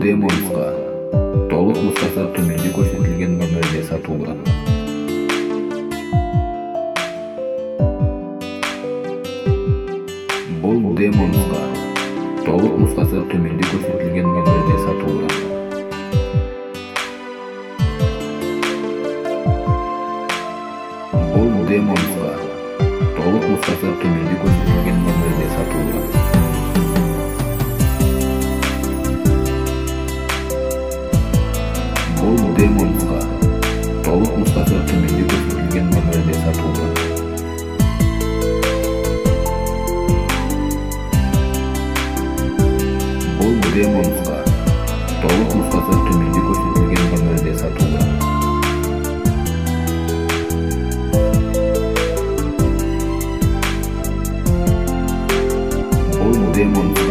демо нұсқа. Толық нұсқасы төменде көрсетілген нөмірде сатылуда. Бұл демо нұсқа. Толық нұсқасы төменде көрсетілген нөмірде сатылуда. Бұл демо нұсқа. Толық нұсқасы төменде көрсетілген нөмірде сатылуда. Бұл демо нұсқа. Толық нұсқасы төменде көрсетілген нөмірде сатылуда. Бұл демо нұсқа. Толық нұсқасы төменде көрсетілген нөмірде сатылуда. Бұл демо нұсқа.